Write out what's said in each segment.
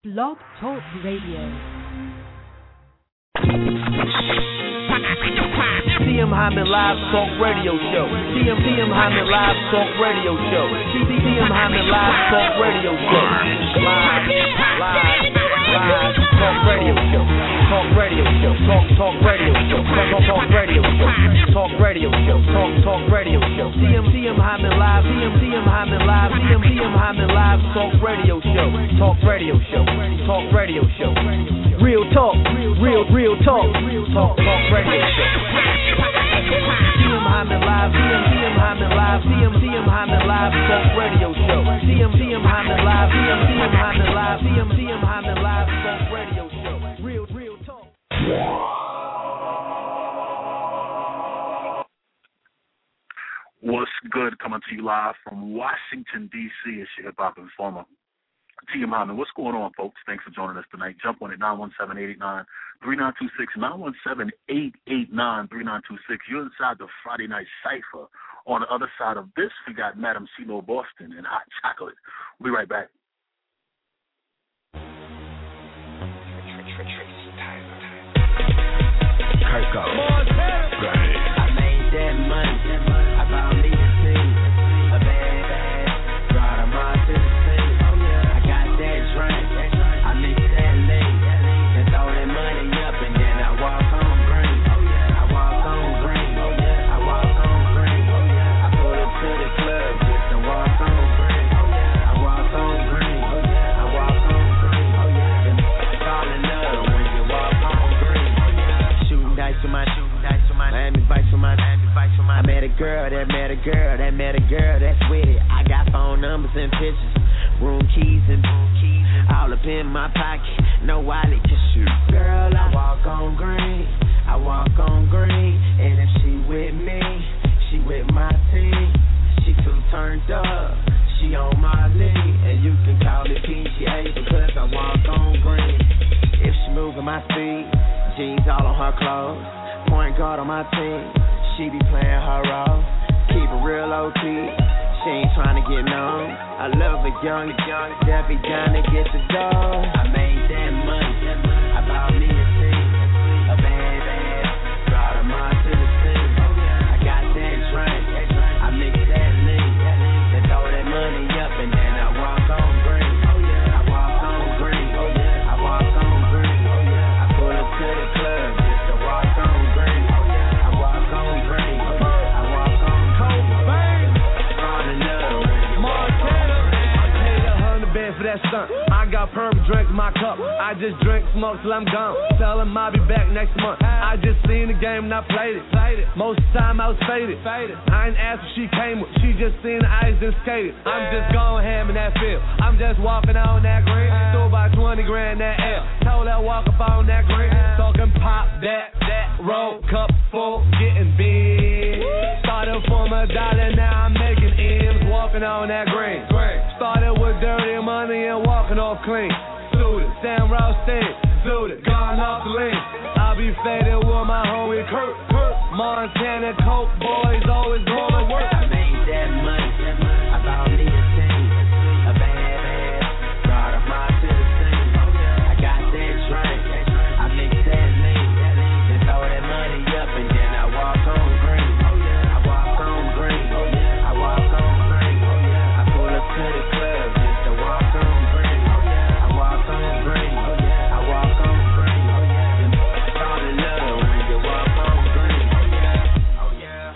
Blog Talk Radio. TM Hyman Live Talk Radio Show. TM Hyman Live Talk Radio Show. TM Hyman Live Talk Radio Show. Live Talk Radio Show. Talk Radio Show. Talk Radio Show. Talk Radio Show. Talk Radio Show. Talk Radio Show. TM Hyman Live. TM Hyman Live. TM Hyman Live Talk Radio Show. Talk Radio Show. Talk Radio Show. Real talk. Real talk. Talk Radio Show. TM Hyman Live. TM Hyman Live. TM Hyman Live Talk Radio Show. TM Hyman Live. TM Hyman Live. TM Hyman Live Talk Radio Show. Real talk. What's good? Coming to you live from Washington, D.C. It's your hip-hop informer, TM Hyman. What's going on, folks? Thanks for joining us tonight. Jump on at 917-889-3926, 917-889-3926. You're inside the Friday Night Cypher. On the other side of this, we got Madam CeeLo Boston and Hot Chocolate. We'll be right back. Kirk up. I made that money. I bought me a team. A bad brought a mod to the scene. I got that drink. I mix that lean. And throw that money up and then I walk on green. I walk on green. I walk on green. I pull up to the club just to walk on green. I walk on green. I walk on green. And fall in love when you walk on green. Shooting dice with my Miami Vice with my I met a girl that's with it. I got phone numbers and pictures, room keys and all up in my pocket, no wallet to shoot. Girl, I walk on green, and if she with me, she with my team. She too turned up, she on my lead, and you can call me PGA because I walk on green. If she moving my speed, jeans all on her clothes, point guard on my team, she be playing her role, keep it real OT, she ain't trying to get known. I love a young, that be down to get the dough. I made that money, I bought me a team, a bad, brought a mod to the scene. I got that drink, I mix that lean, then throw that money up and then I walk on green. I walk on green, I walk on green. I pull up to the club just to walk on green. I walk on green, I walk on green. Fall in love when you walk on green. $100 for that stunt. I got purple drink in my cup. I just drink, smoke till I'm gone. Tell him I'll be back next month. I just seen the game and I played it. Most of the time I was faded. I ain't asked what she came with. She just seen the ice and skated. I'm just going ham in that field. I'm just walking on that green. Threw about 20 grand that L. Told her walk up on that green. Talking pop that roll cup full, getting big. Started from $1, now I'm making M's. Walking on that green. Started with dirty money and walking off clean. Suited, Sam Roustin, suited, gone off the link. I'll be faded with my homie Kurt. Montana Coke boys always going to work. I made that money, I bought me a team, a bad, brought a mod to the scene. I got that drink, I mix that lean, then throw that money up and then I walk on green. I walk on green, I walk on green. I pull up to the club just to walk on green. I walk on green, I walk on green. Then fall in love when you walk on green. Oh yeah.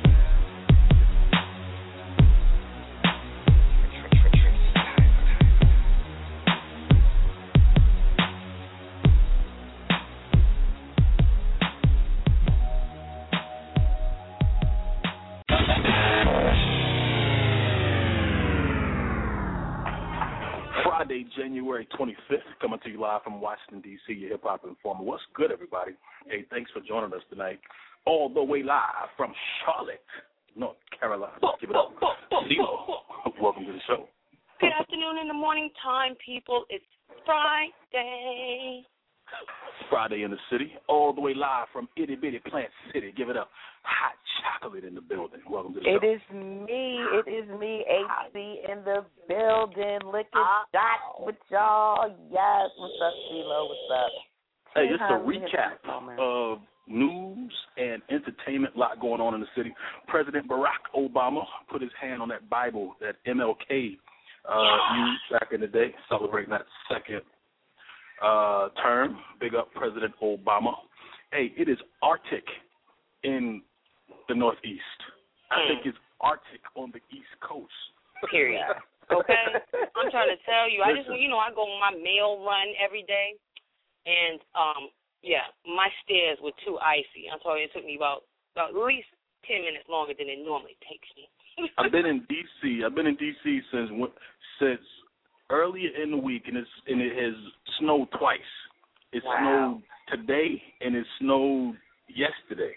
Friday, January 25th, coming to you live from Washington, D.C., your hip-hop informer. What's good, everybody? Hey, thanks for joining us tonight. All the way live from Charlotte, North Carolina. Give it up. CeeLo, welcome to the show. Good afternoon in the morning time, people. It's Friday. Friday in the city, all the way live from Itty Bitty Plant City. Give it up. Hot chocolate in the building. Welcome to the show. It is me, HC in the building, licking dots with y'all. Yes, what's up, CeeLo? What's up? Hey, it's a recap of news and entertainment. A lot going on in the city. President Barack Obama put his hand on that Bible that MLK used back in the day, celebrating that second term. Big up President Obama. Hey, it is Arctic in the Northeast. I think it's Arctic on the East Coast. Period. Okay? I'm trying to tell you. I go on my mail run every day, and, my stairs were too icy. I'm telling you, it took me about at least 10 minutes longer than it normally takes me. I've been in D.C. since earlier in the week, and it has snowed twice. It snowed today, and it snowed yesterday.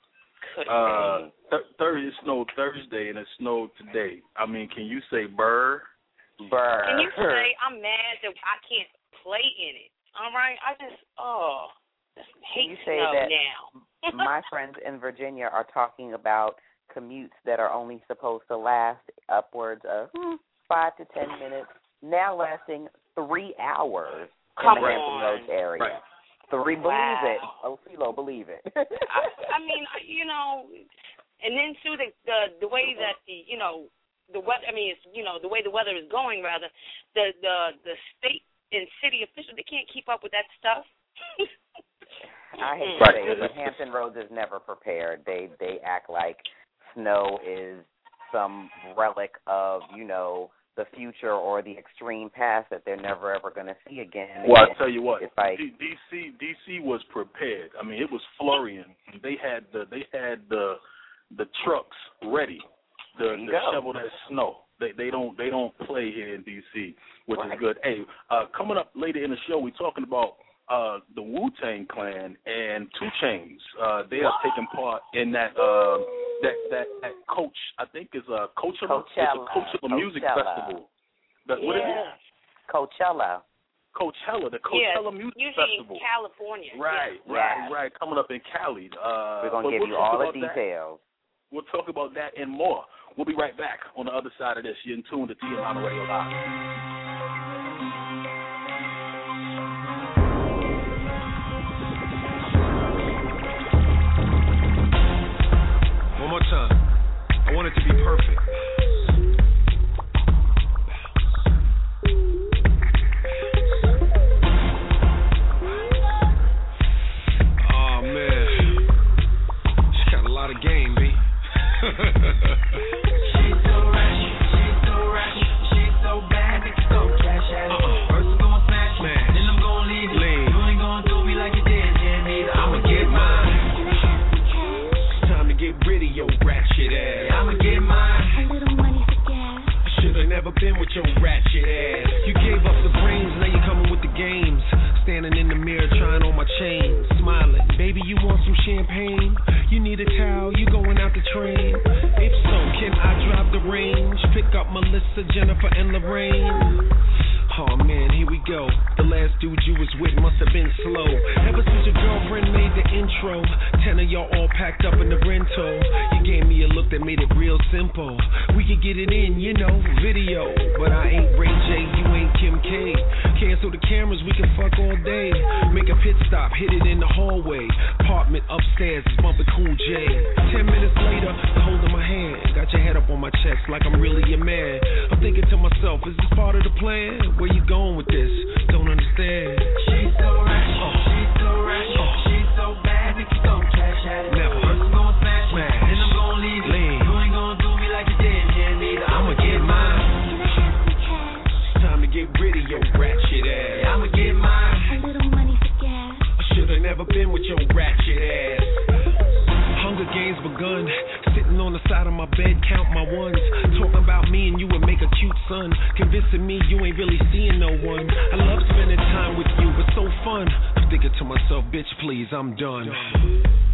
It snowed Thursday, and it snowed today. I mean, can you say burr? Burr. Can you say I'm mad that I can't play in it? All right? I just hate snow now. My friends in Virginia are talking about commutes that are only supposed to last upwards of 5 to 10 minutes, now lasting 3 hours in the Hampton Roads area. Right. Believe it. Oh, CeeLo, believe it. I mean, and then too the way that the weather. I mean, it's the way the weather is going. Rather, the state and city officials, they can't keep up with that stuff. I hate to say it, but Hampton Roads is never prepared. They act like snow is some relic of the future or the extreme past that they're never ever going to see again. Well, I tell you what, like, DC was prepared. I mean, it was flurrying. They had the trucks ready to shovel that snow. They don't play here in DC, which is good. Hey, coming up later in the show, we're talking about the Wu-Tang Clan and 2 Chainz. They are taking part in that Coach, I think is Coachella. It's a Coachella music festival. What is it? Coachella, the Coachella Music Festival. In California. Right. Coming up in Cali. We're going to give you all the details. We'll talk about that and more. We'll be right back on the other side of this. You're in tune to TMI Radio Live. One more time. I want it to be perfect. Oh man, she got a lot of game, B. She's so ratchet, she's so bad, niggas gon' cash at it. First I'm gon' smash it, then I'm gon' leave it. You ain't gon' do me like you did, neither. I'ma get mine. Get rid of your ratchet ass. I'ma get mine. A little money for gas. I should've never been with your ratchet ass. You gave up the brains, now you coming with the games. Standing in the mirror trying on my chain, smiling. Baby, you want some champagne? You need a towel, you going out the train. If so, can I drive the range? Pick up Melissa, Jennifer, and Lorraine. Oh man, here we go. The last dude you was with must have been slow. Ever since your girlfriend made the intro, 10 of y'all all packed up in the rental. You gave me a look that made it real simple. We could get it in, video. But I ain't Ray J, you ain't Kim K. Cancel the cameras, we can fuck all day. Make a pit stop, hit it in the hallway. Apartment upstairs is bumping Cool J. 10 minutes later, holding my hand. Got your head up on my chest like I'm really your man. I'm thinking to myself, is this part of the plan? Where you going with this? Don't understand. She's so ratchet, she's so bad, niggas gon' cash at it. Never. First I'm gon' smash it, then I'm gon' leave it. You ain't gon' do me like you did, neither. I'ma get mine. It's time to get rid of your ratchet ass. I'ma get mine. A little money for gas. I should've never been with your ratchet ass. Hunger Games begun. Sitting on the side of my bed, count my ones. Talking about me and you would make a cute son. Convincing me you ain't really seeing no one. I love spending time with you, but so fun. I'm thinking to myself, bitch, please, I'm done.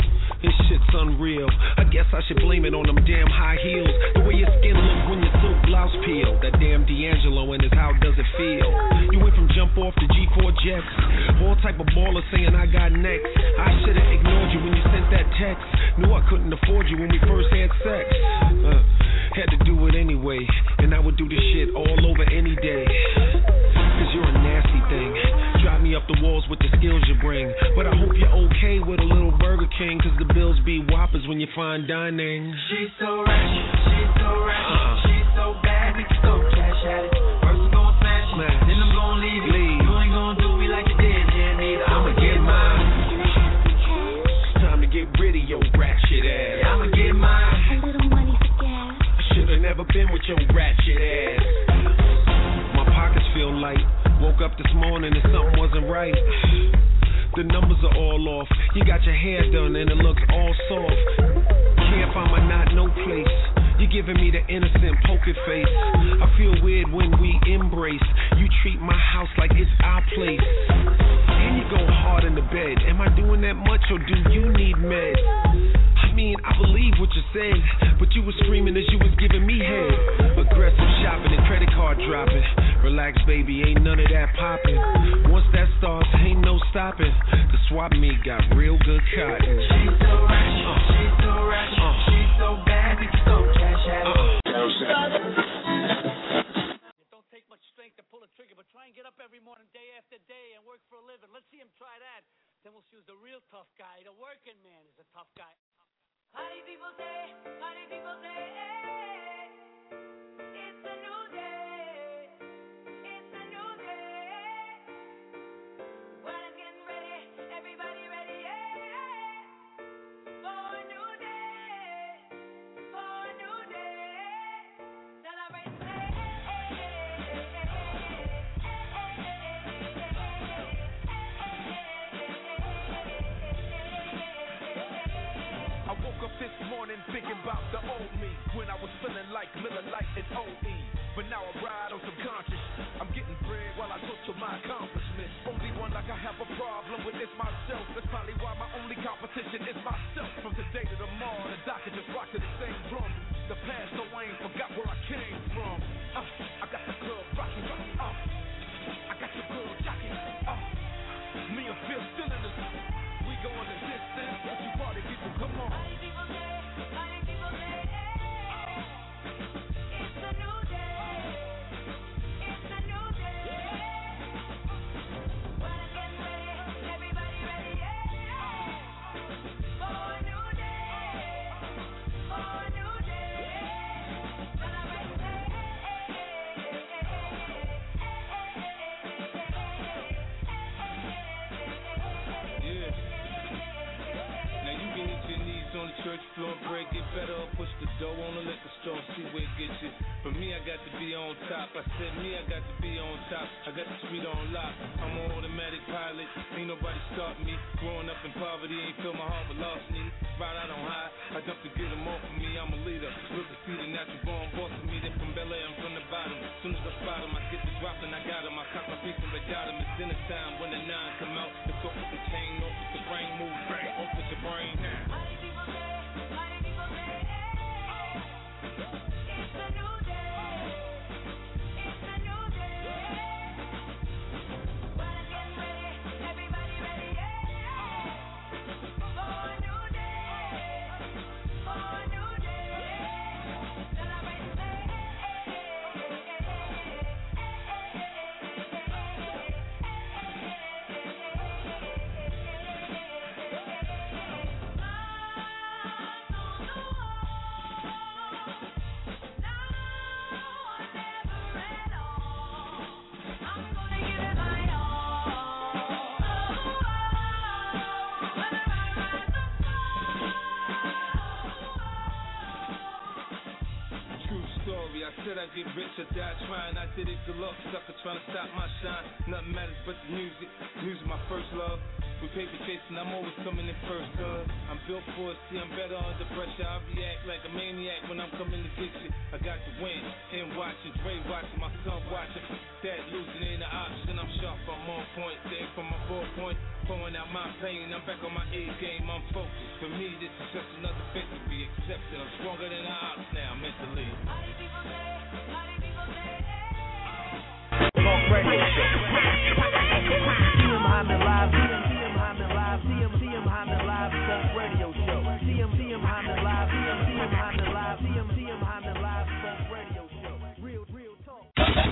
This shit's unreal. I guess I should blame it on them damn high heels. The way your skin looks when your silk blouse peel. That damn D'Angelo and his how does it feel? You went from jump off to G4 jets. All type of baller saying I got next. I should've ignored you when you sent that text. Knew I couldn't afford you when we first had sex. Had to do it anyway, and I would do this shit all over any day. Cause you're a nasty thing. Drive me up the walls with the skills you bring. But I hope you're okay with a little Burger King, cause the bills be whoppers when you fine dining. She's so ratchet, she's so ratchet, she's so bad, we can so cash at it. First I'm gon' smash it, then I'm gon' leave it. You ain't gon' do me like you did, yeah, neither. I'ma get mine. It's time to get rid of your ratchet ass. Yeah, I'ma get mine. A little money for gas. I should've never been with your ratchet ass. My pockets feel light. Woke up this morning and something wasn't right. The numbers are all off. You got your hair done and it looks all soft. Can't find my knot, no place. You're giving me the innocent poker face. I feel weird when we embrace. You treat my house like it's our place. And you go hard in the bed. Am I doing that much or do you need meds? I mean, I believe what you said, but you were screaming as you was giving me head. Aggressive shopping and credit card dropping. Relax, baby, ain't none of that popping. Once that starts, ain't no stopping. The swap meet got real good cotton. She's so ratchet, she's so ratchet, she's so bad, we can so cash at it. It don't take much strength to pull a trigger, but try and get up every morning, day after day, and work for a living. Let's see him try that. Then we'll choose the real tough guy. The working man is a tough guy. Party people say, it's a new day. It's a new day. Well, I'm getting ready. Everybody ready, yeah. For a new day. For a new day. Celebrate the day. I woke up this morning thinking about the old me when I was feeling like Miller Lite and OE. But now I ride on subconscious. I'm getting bread while I look to my accomplishments. Only one like I have a problem with is myself. That's probably why my only competition is myself. From today to tomorrow, the doctor just rock to the same drum. The past, so I ain't forgot where I came from. I got the club rocking, I got your girl jocking. Me and Phil still in the. We going the distance. If you party people, come on. Party people say, it's a new day. It's a new day. Well, I'm getting ready. Everybody ready, yeah. For a new day. For a new day. Celebrate the day. Now you can hit your knees on the church floor, break it better, or push the door on the liquor store, see where it gets you. For me, I got to be on top. I said me, I got to be on top. I got the street on lock. I'm on automatic pilot. Ain't nobody stop me. Growing up in poverty, ain't feel my heart but lost me. Right out on high, I jump to get them off of me. I'm a leader. Look to see the natural born boss of me. They from Bel Air, I'm from the bottom. Soon as I spot them, I get the drop and I got them. I cop my piece and I got them. It's dinner time when the 9 come out. It's off with the chain, off with the brain move, off with your brain. Party people say, it's a new day. It's a new day. Well, I'm getting ready. Everybody ready, yeah. For a new day. For a new day. Celebrate the day. I said I'd get rich or die trying. I did it, good luck, sucker trying to stop my shine. Nothing matters but the music. Music my first love. With paper chasing, I'm always coming in first, I'm built for it, see I'm better under pressure. I react like a maniac when I'm coming to get you. I got the win, and watching, Dre watching, my son watching. Dad losing ain't an option, I'm sharp, I'm on point. Stay from my 4 point. point, pouring out my pain. I'm back on my A game, I'm focused. For me, this is just another victory accepted. I'm stronger than the odds now mentally. Talk Radio Show. CM Hyman Live. CM Hyman Live. CM Hyman Live. Talk Radio Show. CM Hyman Live. CM Hyman Live. CM Hyman Live. Talk Radio Show. Real talk.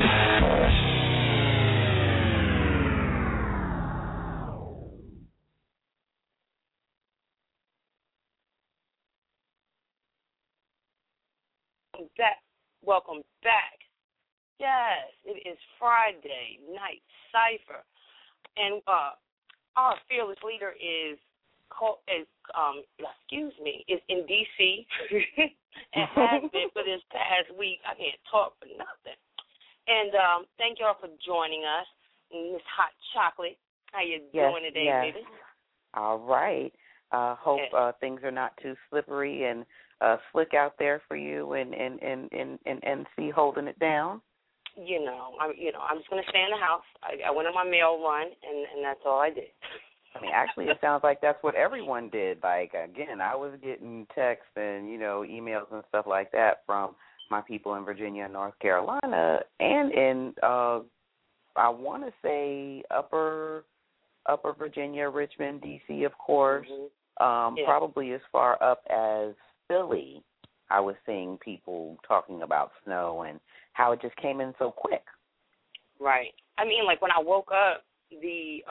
Welcome back. Yes, it is Friday Night Cypher, and our fearless leader is in D.C. and has been for this past week. I can't talk for nothing. And thank y'all for joining us, Miss Hot Chocolate. How you doing today, baby? All right. Hope things are not too slippery and slick out there for you and NC holding it down. I'm just gonna stay in the house. I went on my mail run, and that's all I did. I mean, actually, it sounds like that's what everyone did. Like, again, I was getting texts and emails and stuff like that from my people in Virginia and North Carolina, and in I want to say Upper Virginia, Richmond, D.C., of course. Probably as far up as Philly. I was seeing people talking about snow and how it just came in so quick. Right. I mean, like when I woke up, they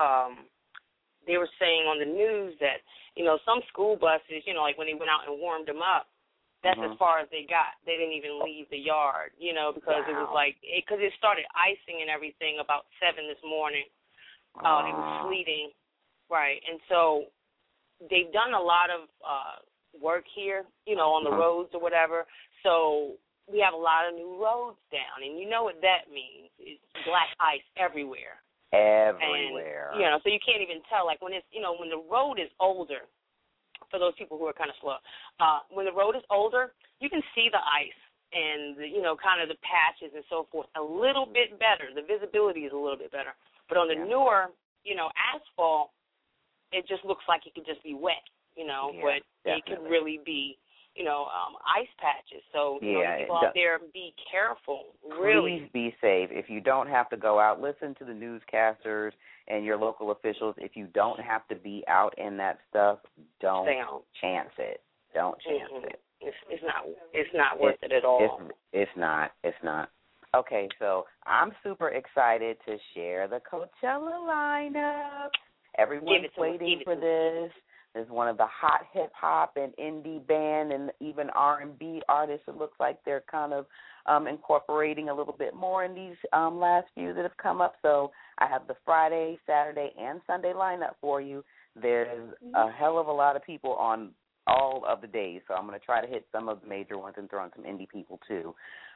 were saying on the news that, some school buses, like when they went out and warmed them up, that's as far as they got. They didn't even leave the yard, because it was like, because it started icing and everything about 7 this morning. It was sleeting. Right. And so they've done a lot of work here, on the roads or whatever. So we have a lot of new roads down, and you know what that means. It's black ice everywhere. Everywhere. And, so you can't even tell. Like when it's, when the road is older, for those people who are kind of slow, when the road is older, you can see the ice and, kind of the patches and so forth a little bit better. The visibility is a little bit better. But on the newer, asphalt, it just looks like it could just be wet, but it could really be, ice patches. So, people out there, be careful, really. Please be safe. If you don't have to go out, listen to the newscasters and your local officials. If you don't have to be out in that stuff, don't chance it. Don't chance it. It's not worth it at all. It's not. Okay, so I'm super excited to share the Coachella lineup. Everyone's waiting for this. There's one of the hot hip-hop and indie band and even R&B artists. It looks like they're kind of incorporating a little bit more in these last few that have come up. So I have the Friday, Saturday, and Sunday lineup for you. There's a hell of a lot of people on all of the days, so I'm going to try to hit some of the major ones and throw in some indie people too.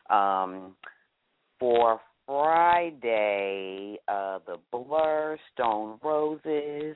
For Friday, the Blur, Stone Roses,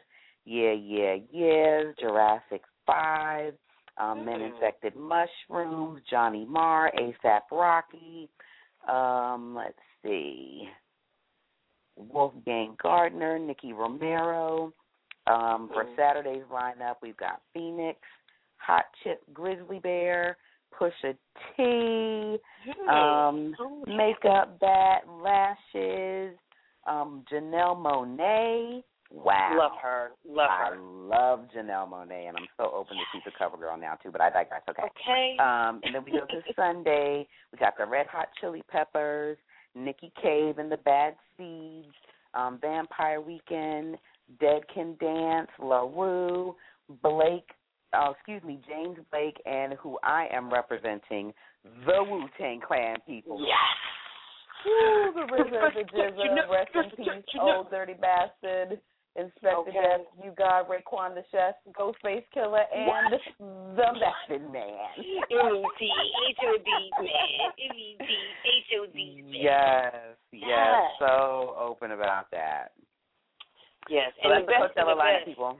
Jurassic 5, Men Infected Mushrooms, Johnny Marr, A$AP Rocky, let's see, Wolfgang Gardner, Nicky Romero. For Saturday's lineup, we've got Phoenix, Hot Chip Grizzly Bear, Pusha T, Makeup Bat, Lashes, Janelle Monáe. Wow. Love her. I love Janelle Monáe, and I'm so open to see the cover girl now, too, but I digress. Okay. And then we go to Sunday. We got the Red Hot Chili Peppers, Nikki Cave and the Bad Seeds, Vampire Weekend, Dead Can Dance, La Rue, James Blake, and who I am representing, the Wu-Tang Clan people. Yes. Woo, the RZA, the Jizza, rest in peace, old dirty bastard, Inspector Death, You God, Raekwon the Chef, Ghostface Killer, and the Method Man. M-E-T-H-O-D, man. M-E-T-H-O-D, man. Yes, so open about that. Yes, so and that's the Coachella lineup, people.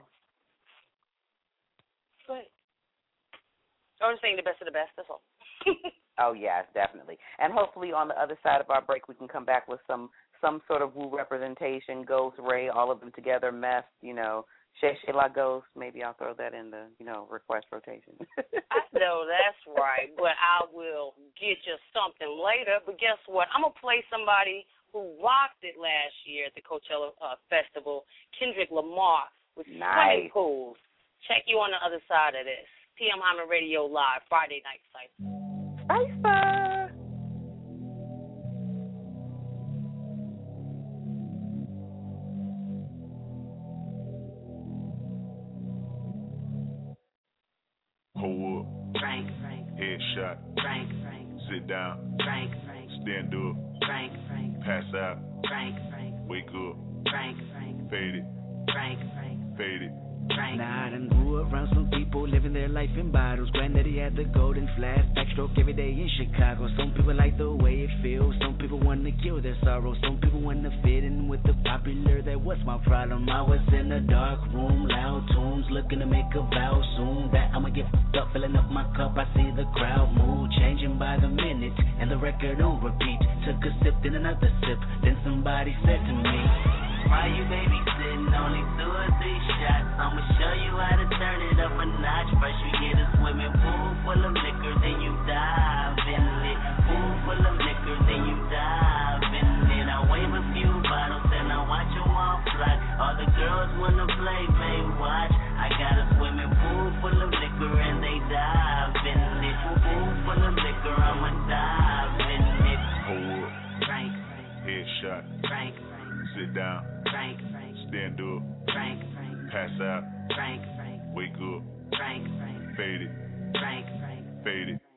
But I'm saying the best of the best, that's all. Oh, yes, definitely. And hopefully on the other side of our break we can come back with some some sort of Wu representation, Ghost, Ray, all of them together, Meth, Shay La Ghost. Maybe I'll throw that in the, request rotation. I know that's right, but I will get you something later. But guess what? I'm going to play somebody who rocked it last year at the Coachella Festival, Kendrick Lamar, with Swimming Pools. Check you on the other side of this. TM Hyman Radio Live, Friday Night Cypher. Cypher! Hold up. Headshot. Sit down. Stand up. Pass out. Wake up. Fade it. Fade it. Now I done grew around some people living their life in bottles. Granddaddy had the golden flask, backstroke every day in Chicago. Some people like the way it feels. Some people want to kill their sorrow. Some people want to fit in with the popular. That was my problem. I was in a dark room, loud tunes, looking to make a vow soon that I'ma get fucked up, filling up my cup. I see the crowd mood changing by the minute, and the record on repeat. Took a sip, then another sip. Then somebody said to me, why you babysitting? Only 2 or 3 shots. I'ma show you how to turn it up a notch. First you get a swimming pool full of liquor, then you dive in it. Pool full of liquor, then you dive in it. I wave a few bottles and I watch them all fly. All the girls wanna play, they watch. I got a swimming pool full of liquor and they dive in it. Pool full of liquor, I'ma dive in it. Hold up. Headshot. Sit down. Stand up. Pass out. Wake up. Fade it. Fade it.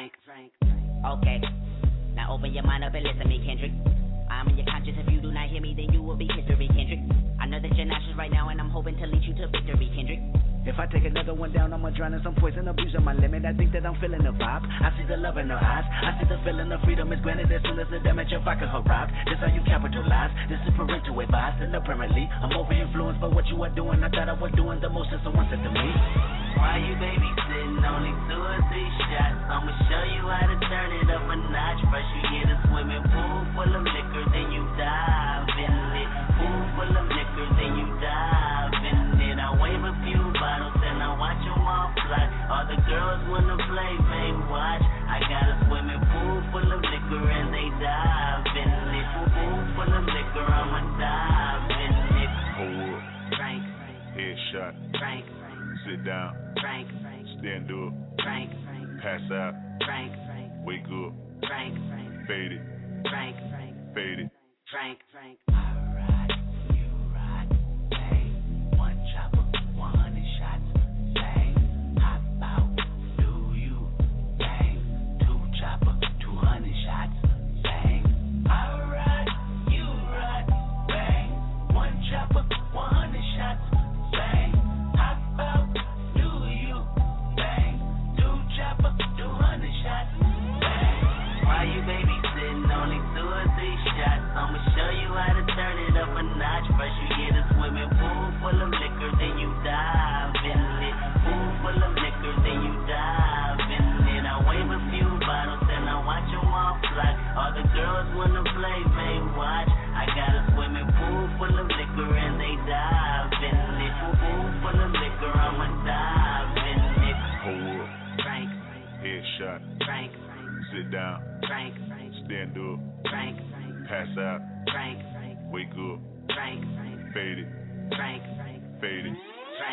Okay. Now open your mind up and listen to me, Kendrick. I'm in your conscience. If you do not hear me, then you will be history, Kendrick. I know that you're nauseous right now, and I'm hoping to lead you to victory, Kendrick. If I take another one down, I'ma drown in some poison, abusing my limit. I think that I'm feeling the vibe. I see the love in her eyes. I see the feeling of freedom is granted as soon as the damage of vodka arrived. This how you capitalize. This is parental advice, and apparently I'm over influenced by what you are doing. I thought I was doing the most, and someone said to me, why you babysitting? Only 2 or 3 shots. I'ma show you how to turn it up a notch. First you get a swimming pool full of liquor, then you dive in it. Pool full of liquor, then you dive in it. I wave a few bottles and I watch them all fly. All the girls wanna play, they watch. I got a swimming pool full of liquor and they dive in it. Pool full of liquor, I'ma dive in it. Hold up. Headshot. Sit down. Stand up. Pass out. Wake up. Fade it. Fade it. Alright, you right, bang. 1 chopper, 100 shots, bang. Hop out, do you, bang. 2 chopper, 200 shots, bang. Alright, you right, bang. 1 chopper, 100 shots, bang. Hop out, do you, bang. 2 chopper, 200 shots, bang. Why you babysitting? Only 2 or 3 shots. I'ma show you how to turn it up a notch. First you get a swimming pool full of liquor, then you dive in it. Pool full of liquor, then you dive in it. I wave a few bottles and I watch them all fly. All the girls wanna play, they watch. I got a swimming pool full of liquor and they dive in it. Pool full of liquor, I'ma dive in it. Hold up. Headshot. Sit down. Stand up. Pass out. Wake up. Fade it. Fade it.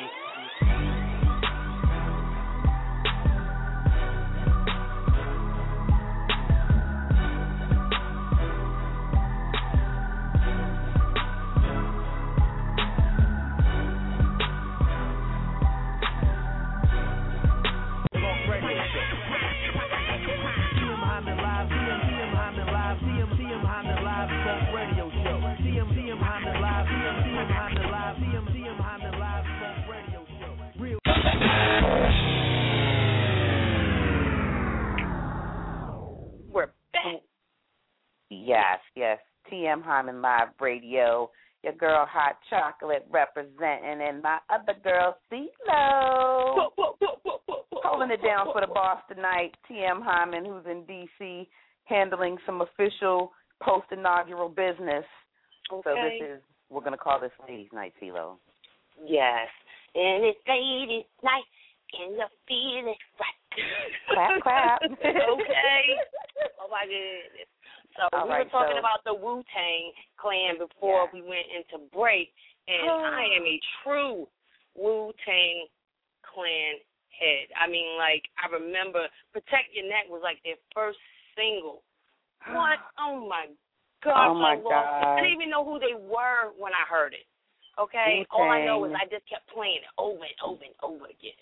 We're back. Yes. TM Hyman Live Radio. Your girl Hot Chocolate representing, and my other girl CeeLo. Holding it down for the boss tonight, TM Hyman, who's in D.C., handling some official post-inaugural business. Okay. So we're going to call this Ladies' Night, CeeLo. Yes. And it's Ladies' Night, and you're feeling right. Clap, clap. Okay. Oh, my goodness. So we were talking about the Wu-Tang Clan before we went into break, and I am a true Wu-Tang Clan head. I mean, like, I remember Protect Your Neck was like their first single. What? Oh, my God. Oh, my God. I didn't even know who they were when I heard it. Okay? Wu-Tang. All I know is I just kept playing it over and over and over again.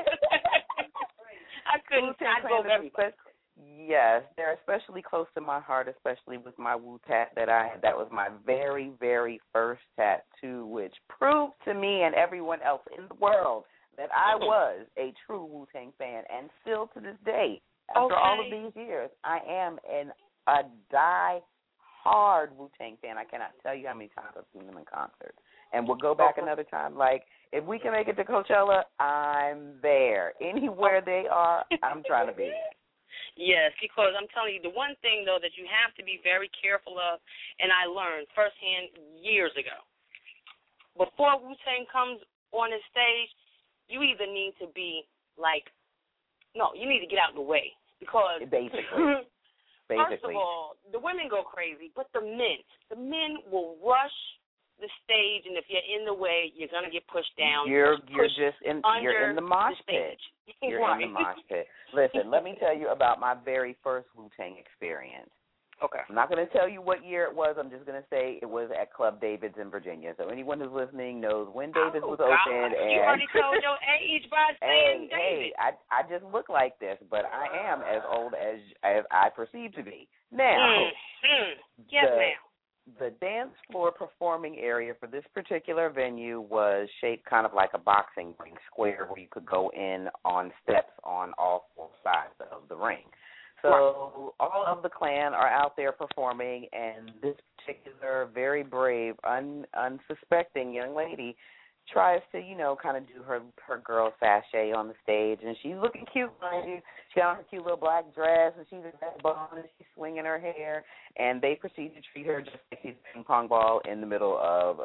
I couldn't. I'd go everybody. Yes, they're especially close to my heart, especially with my Wu-Tat that was my very, very first tattoo, which proved to me and everyone else in the world that I was a true Wu-Tang fan, and still to this day, after all of these years, I am a die-hard Wu-Tang fan. I cannot tell you how many times I've seen them in concert. And we'll go back another time. Like, if we can make it to Coachella, I'm there. Anywhere they are, I'm trying to be. Yes, because I'm telling you, the one thing, though, that you have to be very careful of, and I learned firsthand years ago, before Wu-Tang comes on the stage, you either need to be like, no, you need to get out of the way. Because Basically. First of all, the women go crazy, but the men will rush the stage, and if you're in the way, you're gonna get pushed down. You're in the mosh pit. You're right. in the mosh pit. Listen, let me tell you about my very first Wu-Tang experience. Okay. I'm not going to tell you what year it was. I'm just going to say it was at Club David's in Virginia. So anyone who's listening knows when David's was open. And you already told your age by saying David. I just look like this, but I am as old as I perceive to be. Now, yes, ma'am. The dance floor performing area for this particular venue was shaped kind of like a boxing ring, square, where you could go in on steps on all four sides of the ring. So all of the clan are out there performing, and this particular very brave, unsuspecting young lady tries to, kind of do her girl sashay on the stage, and she's looking cute, mind you. She got on her cute little black dress, and she's in that bun, and she's swinging her hair, and they proceed to treat her just like she's a ping pong ball in the middle of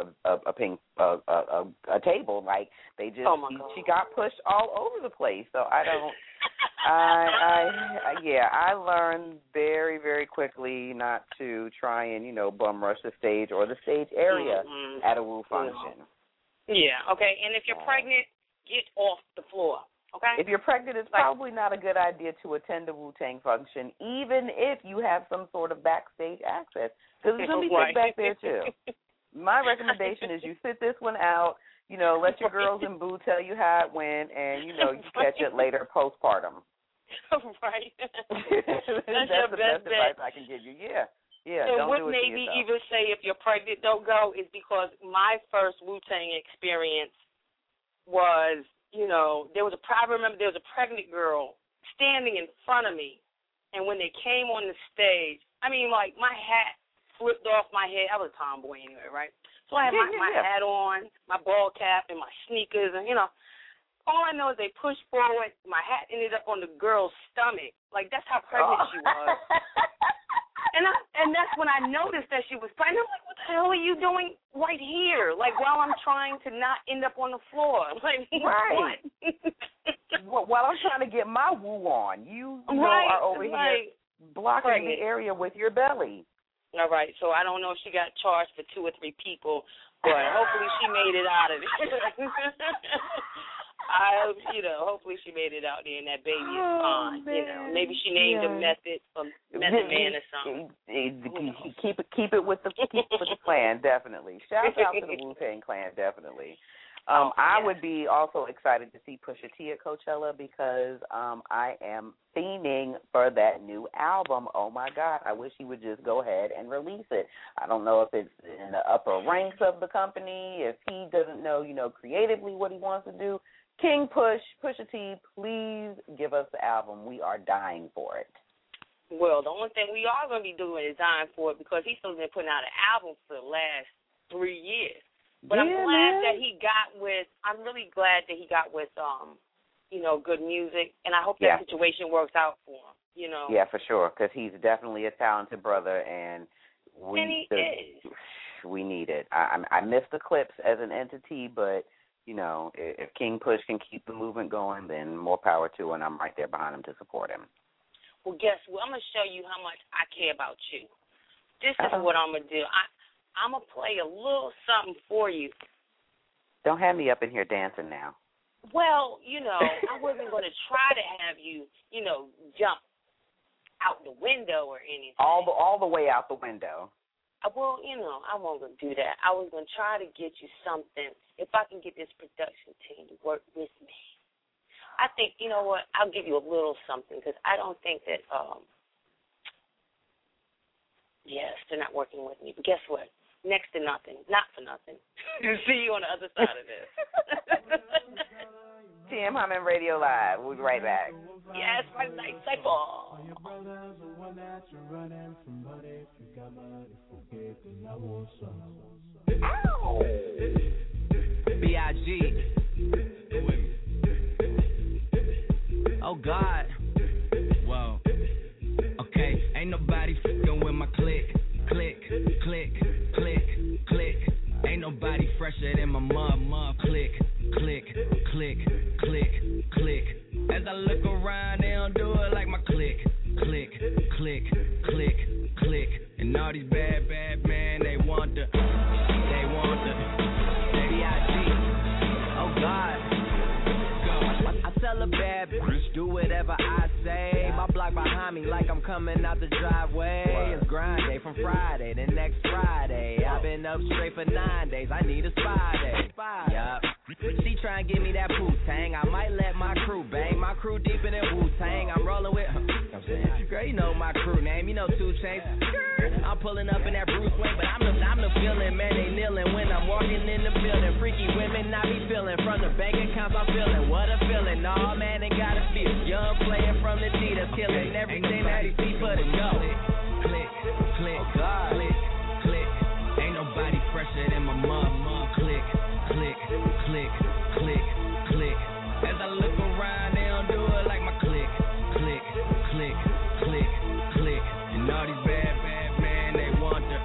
a table. Like, they just, she got pushed all over the place. So I learned very, very quickly not to try and, bum rush the stage or the stage area at a Wu function. Yeah, okay. And if you're pregnant, get off the floor, okay? If you're pregnant, it's probably not a good idea to attend a Wu-Tang function, even if you have some sort of backstage access, because there's going to be things back there, too. My recommendation is you sit this one out, let your girls in Boo tell you how it went, and, you catch it later postpartum. Right. That's the best advice I can give you, Yeah, and don't what do it made to me yourself. even say if you're pregnant, don't go is because my first Wu-Tang experience was, there was I remember there was a pregnant girl standing in front of me, and when they came on the stage, I mean, like, my hat flipped off my head. I was a tomboy anyway, right? So I had my hat on, my ball cap, and my sneakers, and, all I know is they pushed forward. My hat ended up on the girl's stomach. Like, that's how pregnant she was. And that's when I noticed that she was pregnant. I'm like, what the hell are you doing right here? Like, while I'm trying to not end up on the floor. Like, right. What? While I'm trying to get my woo on, you are over here blocking the area with your belly. All right. So I don't know if she got charged for 2 or 3 people, but hopefully she made it out of it. Hopefully she made it out there and that baby is fine. Maybe she named him Method Man or something. Keep it with the clan, definitely. Shout out to the Wu-Tang Clan, definitely. I would be also excited to see Pusha T at Coachella because I am fiending for that new album. Oh, my God. I wish he would just go ahead and release it. I don't know if it's in the upper ranks of the company, if he doesn't know, creatively what he wants to do. King Pusha T, please give us the album. We are dying for it. Well, the only thing we are going to be doing is dying for it because he's still been putting out an album for the last 3 years. But I'm glad that I'm really glad that he got with, good music, and I hope that situation works out for him, Yeah, for sure, because he's definitely a talented brother, and, We need it. I miss the Clips as an entity, but, you know, if King Push can keep the movement going, then more power to him, and I'm right there behind him to support him. Well, guess what? I'm going to show you how much I care about you. This is what I'm going to do. I'm going to play a little something for you. Don't have me up in here dancing now. Well, you know, I wasn't going to try to have you, you know, jump out the window or anything. All the way out the window. Well, you know, I wasn't going to do that. I was going to try to get you something, if I can get this production team to work with me. I think, you know what, I'll give you a little something because I don't think that, yes, they're not working with me. But guess what? Next to nothing, not for nothing. See you on the other side of this. TM Hyman Radio Live. We'll be right back. Yes, Friday Night Cycle. B.I.G. Oh, God. Whoa. Okay, ain't nobody fucking with my click. Click, click, click, click. Ain't nobody fresher than my mom. Click, click, click, click, click. As I look around, they don't do it like my click. Click, click, click, click. And all these bad men, they want the B.I.G. Oh, God. I tell a bad bitch, do whatever I say. My block behind me like I'm coming out the driveway. It's grind day from Friday to next Friday. I've been up straight for 9 days. I need a spy day. Yup. She try and give me that Wu-Tang. I might let my crew bang. My crew deeper than Wu-Tang. I'm rolling with, I'm saying, girl, you know my crew name. You know 2 Chainz. I'm pulling up in that Bruce Wayne, but I'm the feeling, man. They kneeling when I'm walking in the building. Freaky women I be feeling from the bank accounts. I'm feeling what a feeling. Nah, man, they gotta feel. Young player from the D that's killing everything that he see for the go. Click, click, click, click. Ain't nobody fresher than my mom. Click, click, click, click, click. As I look around, they don't do it like my click, click, click, click, click. And all these bad men, they want the.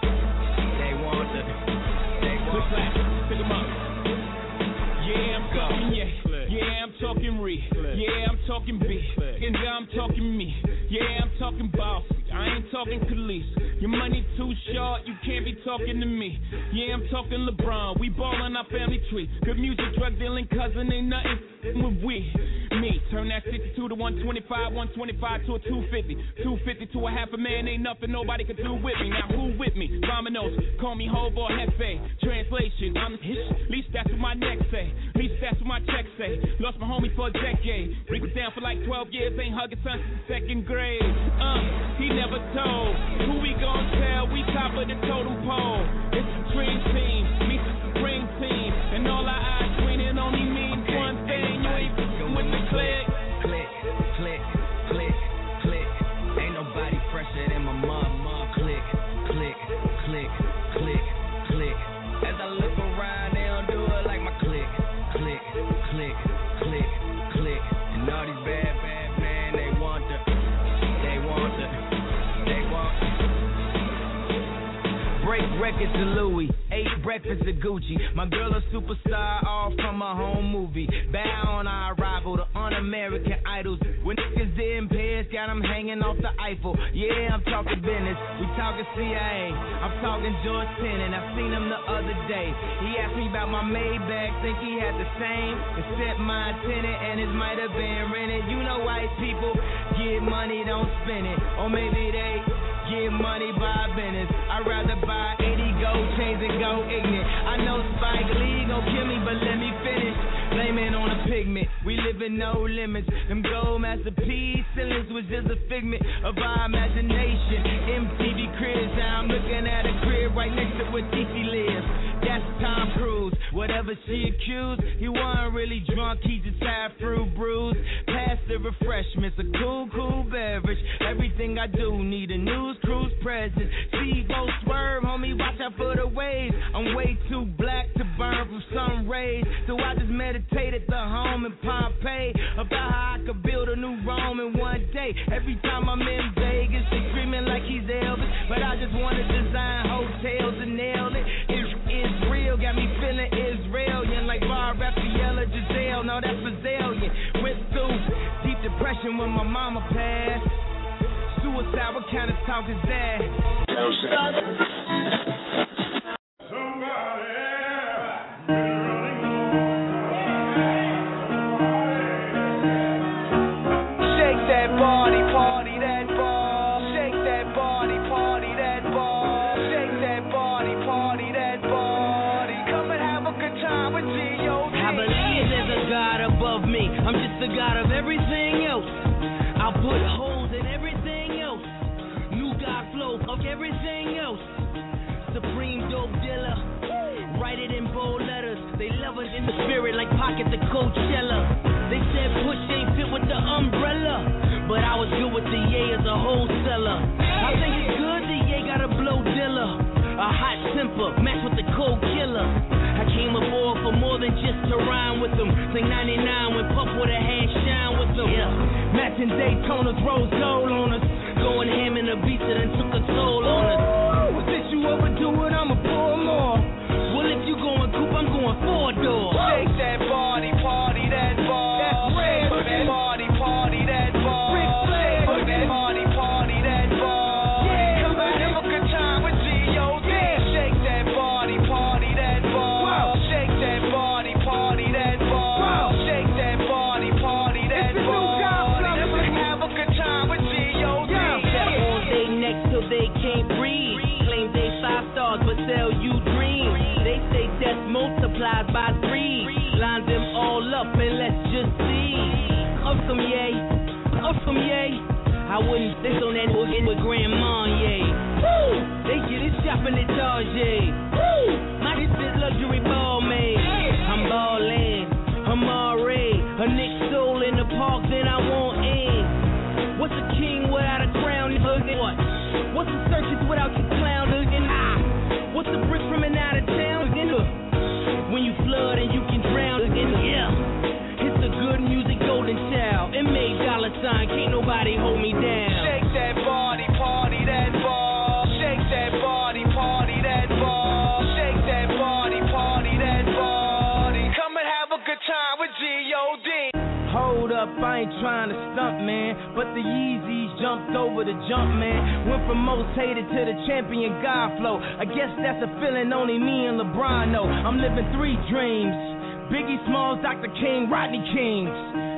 Pick 'em up. Yeah, I'm talking yeah, I'm talking re. Yeah, I'm talking B. And now I'm talking me. Yeah, I'm talking bossy. I ain't talking Khalees. Your money too short, you can't be talking to me. Yeah, I'm talking LeBron. We ballin' our family tree. Good music, drug dealing cousin, ain't nothing with we. Me, turn that 62 to 125, 125 to a 250. 250 to a half a man, ain't nothing nobody could do with me. Now who with me? Dominoes, call me Hov or Hefe. Translation, I'm hish. Least that's what my neck say. Least that's what my check say. Lost my homie for a decade. Break it down for like 12 years, ain't hugging son since 2nd grade. He never told. Who we gon' tell? We top of the totem pole. It's the dream team, meets the supreme team. And all our eyes twinning only means one thing. You ain't f***ing with the click. Click, click, click, click. Ain't nobody fresher than my mom. Click, click, click, click, click. As I look around, they don't do it like my click. Click, click, click, click. And all these bad men, they want the. Break records to Louis, 8 breakfasts to Gucci. My girl a superstar, all from a home movie. Bow on our arrival to Un-American Idols. When niggas in Paris, got them hanging off the Eiffel. Yeah, I'm talking business, we talking CIA. I'm talking George Tenet, I seen him the other day. He asked me about my Maybach, think he had the same. Except my tenant, and it might have been rented. You know white people get money, don't spend it. Or maybe they get money by business. I'd rather buy 80 gold chains and go ignorant. I know Spike Lee gon' kill me, but let me finish. Blame it on a pigment. We live in no limits. Them gold masterpiece ceilings was just a figment of our imagination. MTV cribs, now I'm looking at a crib right next to where TC lives. that's Tom Cruise. Whatever she accused, he wasn't really drunk, he just had fruit brews. Pass the refreshments, a cool beverage. Everything I do need a news cruise presence. Speedboat swerve, homie, watch out for the waves. I'm way too black to burn from sun rays, so I just meditate at the home in Pompeii about how I could build a new Rome in one day. Every time I'm in Vegas, they screaming like he's Elvis, but I just wanna design hotels and nail it. It's real, got me feeling Israelian like Bar Raphael or Giselle. No, that's Brazilian. Went through deep depression when my mama passed. Suicide, what kind of talk is that? Shake that body, party that ball. Shake that body, party that ball. Shake that body, party that body. Come and have a good time with G.O.D. I believe there's a God above me. I'm just the God of everything else. I'll put holes in everything else. New God flow of everything else. Supreme dope dealer. Write it in bold letters. They love us in the spirit like Pocket the Coachella. They said push ain't fit with the umbrella, but I was good with the Ye as a wholesaler. I think it's good the Ye got a blow dealer. A hot temper, match with the cold killer. I came aboard for more than just to rhyme with them. Sing 99 when Puff with a hand shine with them. Yeah. Matching Daytonas, rose gold on us. Going ham in the beats that done took a toll on us. Well, since you overdo it, I'ma pour more. Well, if you going coupe, I'm going 4-door. Shake that body, party that ball. That's red. Shake that body, party that ball. Shake that body, party that ball. Yeah. Come and have a good time with G.O.D. Shake that body, party that ball. Wow. Shake that body, party that ball. Wow. Shake that body, party that ball. Come and have a good time with G.O.D. Step on they neck till they can't breathe. Claim they 5 stars, but sell you dreams. They say death multiplied by 3. Line them all up and let's just see. Up some yay, up some yay. I wouldn't stick on that hook with Grandma, yay. Woo! They get it shopping at Target. Woo! My shit luxury ball made. I'm ballin', I'm already a Nick Soul in the park, then I want in. What's a king without a crown? What? What's a circus without your clown? What's a brick from an out of town? When you flood and you can drown again, yeah. It's the good music, golden child. It made $, can't nobody hold me down. Shake that body, party that ball. Shake that body, party that ball. Shake that body, party that body. Come and have a good time with G.O.D. Hold up, I ain't trying to stunt, man, but the Yeezys jumped over the jump, man. Went from most hated to the champion God flow. I guess that's a feeling only me and LeBron know. I'm living 3 dreams: Biggie Smalls, Dr. King, Rodney Kings.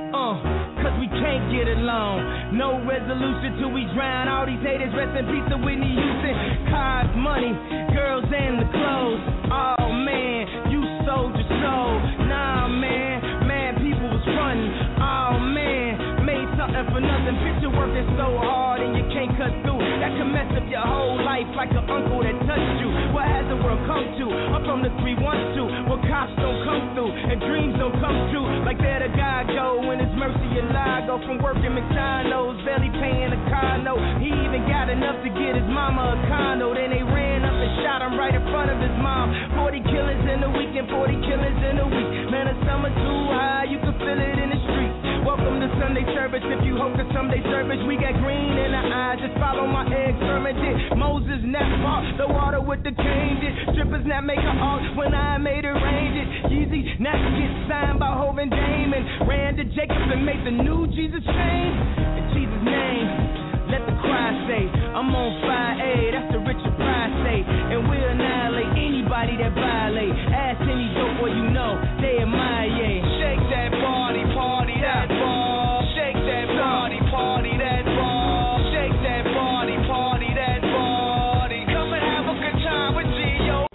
Cause we can't get along. No resolution till we drown all these haters. Rest in peace to Whitney Houston. Cars, money, girls, and the clothes. Oh man, you sold your soul. Nah man, people was running. Oh man, made something for nothing. Picture working so hard and you can't cut through. That can mess up your whole life like an uncle that touched you. What has the world come to? I'm from the 312, where cops don't come through and dreams don't come true. Like there the guy go when his mercy and lie. Go from working McDonald's, barely paying a car note. He even got enough to get his mama a condo. Then they ran up and shot him right in front of his mom. 40 killers in a week and 40 killers in a week. Man, the summer too high, you can feel it in the streets. Welcome to Sunday service. If you hope to someday service, we got green in the eyes. Just follow my experiment. Moses not fought the water with the cane. Did strippers not make an art when I made it rain? Did Yeezy not get signed by Hov and Damon? Ran to Jacob and made the new Jesus fame. In Jesus' name, let the cry say, I'm on fire, ayy, that's the Richard Pryor say. And we'll annihilate anybody that violate. Ask any dope boy you know, they admire, yeah. Shake that body, party that ball. Shake that body, party that ball. Shake that body, party that body. Come and have a good time with G.O.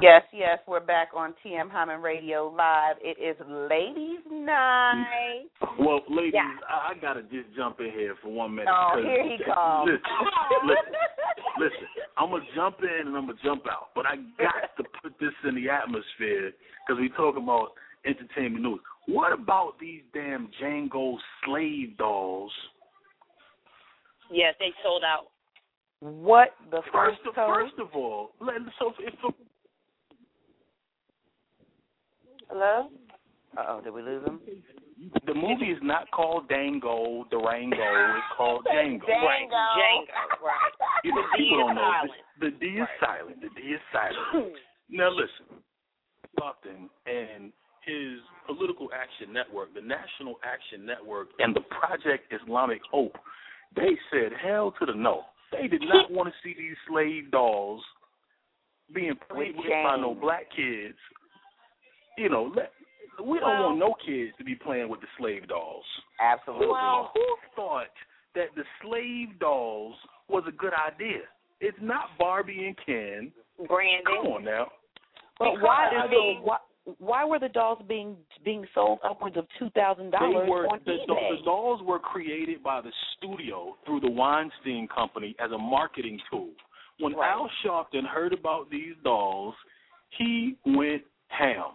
Yes, we're back on TM Hyman Radio Live. It is Ladies' Night. Well, ladies, Yeah. I got to just jump in here for 1 minute. Oh, here he comes. Listen, I'm going to jump in and I'm going to jump out. But I got to put this in the atmosphere because we talk about entertainment news. What about these damn Django slave dolls? Yes, they sold out. What the First of all, Hello? Uh-oh, did we lose him? The movie is not called Dango, Durango. It's called Django. Right, Django, right. You know, The D people is don't know. silent. The D is silent. The D is silent. Now, listen. Upton and his political action network, the National Action Network, and the Project Islamic Hope, they said hell to the no. They did not want to see these slave dolls being played with by no black kids. You know, we don't want no kids to be playing with the slave dolls. Absolutely. Well, who thought that the slave dolls was a good idea? It's not Barbie and Ken. Brandon. Come on now. But why were the dolls being sold upwards of $2,000 on the eBay? dolls were created by the studio through the Weinstein Company as a marketing tool. When Al Sharpton heard about these dolls, he went ham.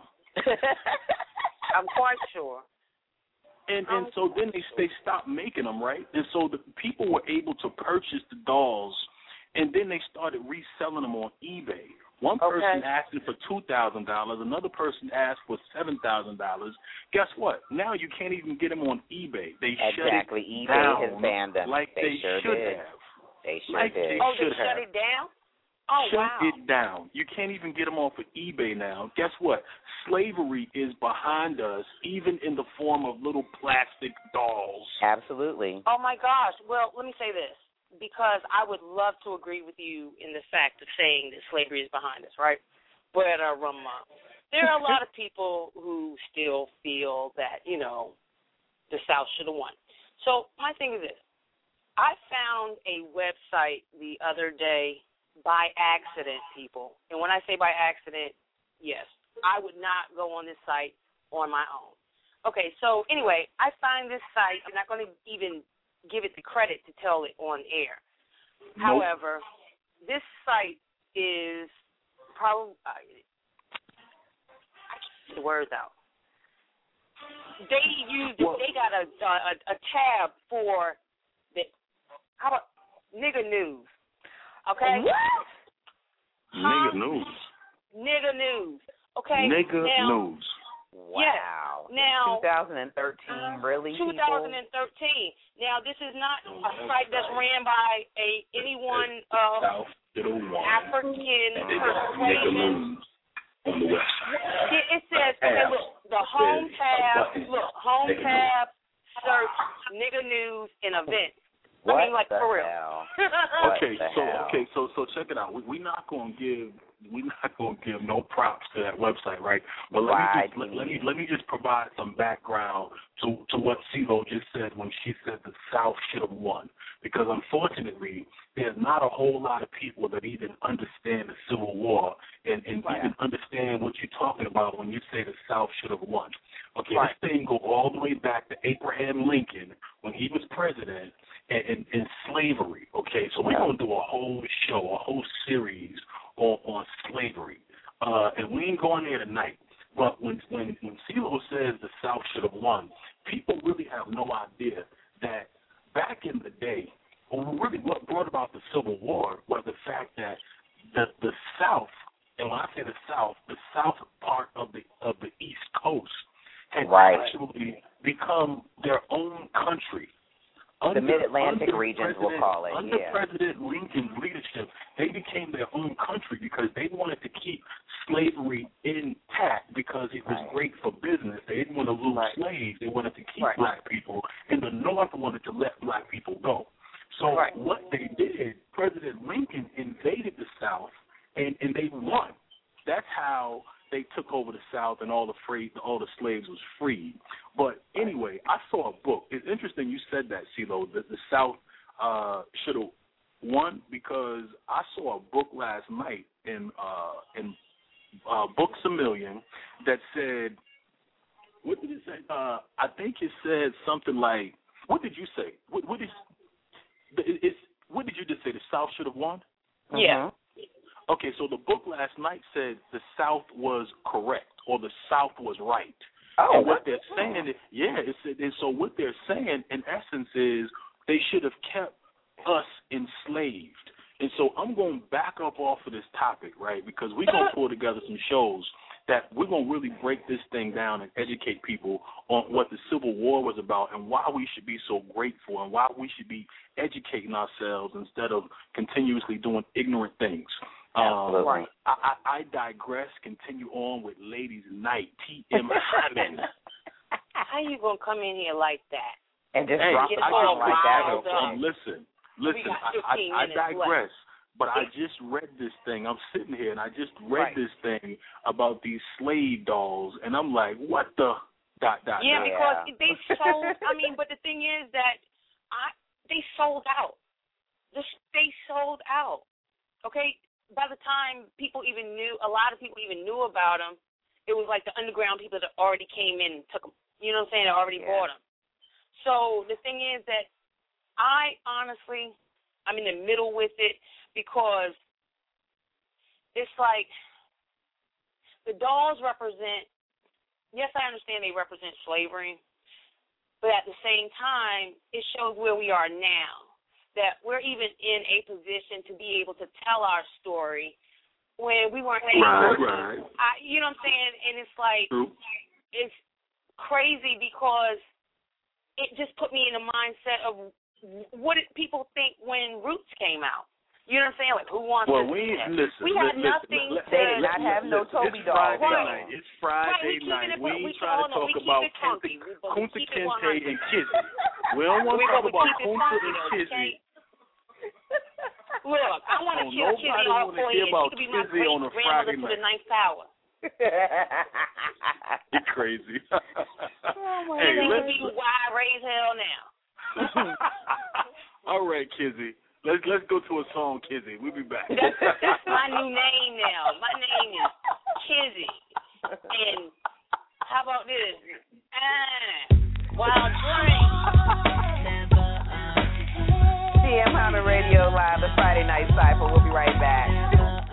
I'm quite sure. And so then they stopped making them, right? And so the people were able to purchase the dolls, and then they started reselling them on eBay. One person asked for $2,000. Another person asked for $7,000. Guess what? Now you can't even get them on eBay. They shut it eBay down has banned them. like they sure should did. have. They sure Like did. they Oh, they should shut have. it down? Oh, Shut wow. it down. You can't even get them off of eBay now. Guess what? Slavery is behind us, even in the form of little plastic dolls. Absolutely. Oh, my gosh. Well, let me say this, because I would love to agree with you in the fact of saying that slavery is behind us, right? But there are a lot of people who still feel that, you know, the South should have won. So my thing is this. I found a website the other day by accident, people. And when I say by accident, yes, I would not go on this site on my own. Okay, so anyway, I find this site. I'm not going to even give it the credit to tell it on air. Nope. However, this site is probably, I can't get the words out. They got a tab for the, how about nigger news? Okay. What? Nigger news. Nigger news. Okay. Nigger news. Wow. Yes. Now, 2013, really? 2013. Now, this is not a site that's ran by anyone African persuasion. On the website. It says, okay, look, the home tab, search nigger news and events. What I mean, like, the for real. hell? So check it out. We're not gonna give no props to that website, right? But let me just provide some background to what CeeLo just said when she said the South should have won. Because unfortunately, there's not a whole lot of people that even understand the Civil War and even understand what you're talking about when you say the South should have won. Okay, this thing go all the way back to Abraham Lincoln when he was president. And slavery, okay? So we're going to do a whole show, a whole series on slavery. And we ain't going there tonight. But when CeeLo says the South should have won, people really have no idea that back in the day, what brought about the Civil War was the fact that the South, and when I say the South part of the East Coast had actually become their own country. The Mid-Atlantic regions, we'll call it, Under President Lincoln's leadership, they became their own country because they wanted to keep slavery intact because it was great for business. They didn't want to lose slaves. They wanted to keep black people, and the North wanted to let black people go. So what they did, President Lincoln invaded the South, and they won. That's how they took over the South and all the slaves was freed. But anyway, I saw a book. It's interesting you said that, CeeLo, that the South should have won because I saw a book last night in Books A Million that said, what did it say? I think it said something like, what did you say? What did you just say? The South should have won? Yeah. Okay, so the book last night said the South was correct or the South was right. Oh, and what they're saying is, and so what they're saying in essence is they should have kept us enslaved. And so I'm going to back up off of this topic, right, because we're going to pull together some shows that we're going to really break this thing down and educate people on what the Civil War was about and why we should be so grateful and why we should be educating ourselves instead of continuously doing ignorant things. Right. I digress. Continue on with Ladies Night. T.M. Hyman. How you going to come in here like that? And just drop the ball like that. Listen, I digress. But I just read this thing. I'm sitting here, and I just read this thing about these slave dolls, and I'm like, what the ... Yeah, because they sold, but the thing is that they sold out. They sold out. Okay? By the time people even knew, a lot of people even knew about them, it was like the underground people that already came in and took them. You know what I'm saying? They already bought them. So the thing is that I'm in the middle with it because it's like the dolls represent, yes, I understand they represent slavery, but at the same time, it shows where we are now, that we're even in a position to be able to tell our story when we weren't able to. Right. You know what I'm saying? And it's like, it's crazy because it just put me in the mindset of what did people think when Roots came out? You know what I'm saying? Like, who wants to see that? We had nothing. They did not have no Toby dolls. It's Friday night. We ain't trying to talk about Kunta Kinte and Kizzy. We don't want to talk about Kunta and Kizzy. Look, I want to kill Kizzy all for you. She could be my great-grandmother to the ninth power. You're crazy. Hey, let's be wide raised hell now. All right, Kizzy. Let's go to a song, Kizzy. We'll be back. That's my new name now. My name is Kizzy. And how about this? Wild Drink. TM Hyman Radio Live, the Friday Night Cypher. We'll be right back.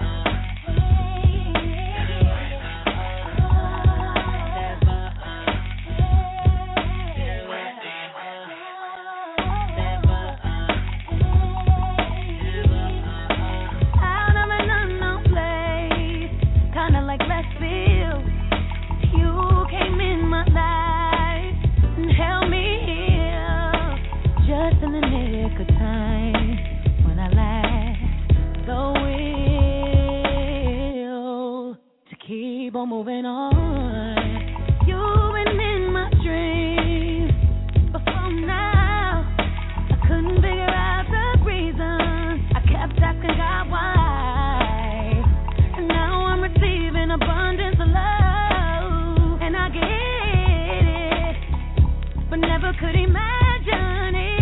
Keep on moving on. You've been in my dreams before now. I couldn't figure out the reason. I kept asking God why. And now I'm receiving abundance of love. And I get it, but never could imagine it.